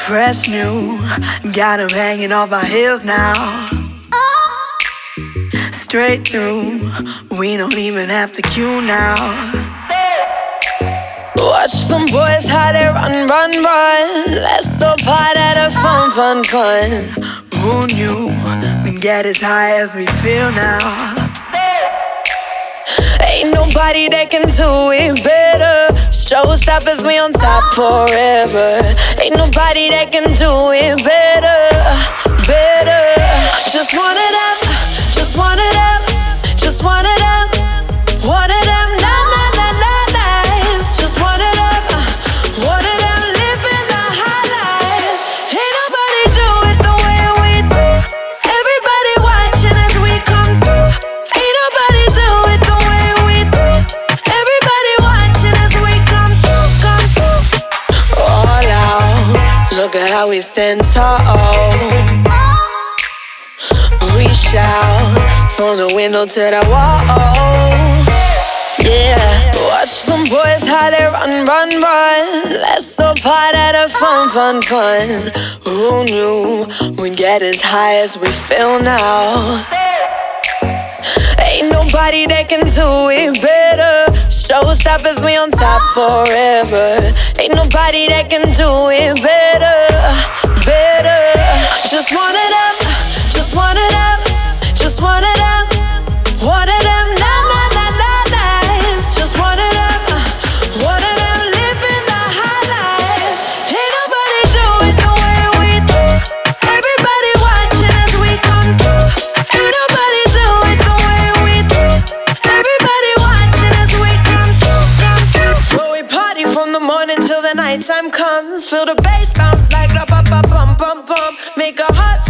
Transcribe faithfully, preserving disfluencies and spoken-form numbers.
Fresh new, got them hanging off our heels now. Straight through, we don't even have to queue now. Watch them boys how they run, run, run. Let's so part of the fun, fun, fun. Who knew we'd get as high as we feel now? Ain't nobody that can do it better. Showstoppers, we on top forever. Ain't nobody that can do it better, better. Just one of them, just one of them, just one of them, one of them, nah, nah, nah, nah, nice. Just one of them, one of them living the high life. Ain't nobody do it the way we do. Everybody watching as we come through. Ain't nobody do it the way we do. Everybody watching as we come through, come through. All out, look at how we stand tall. We shout from the window to the wall. Yeah, watch them boys how they run, run, run. Let's so part of the fun, fun, fun. Who knew we'd get as high as we feel now? Ain't nobody that can do it better. Showstoppers, we on top forever. Ain't nobody that can do it better, better. Just one of them, just one of them, just one of them, one of them, nah, nah, nah, nah, nice. Just one of them, one of them living the high life. Ain't nobody do it the way we do. Everybody watching as we come through. Ain't nobody do it the way we do. Everybody watching as we come through, come through. So we party from the morning till the nighttime comes. Feel the bass bounce like da ba ba bum bum bum. Make our hearts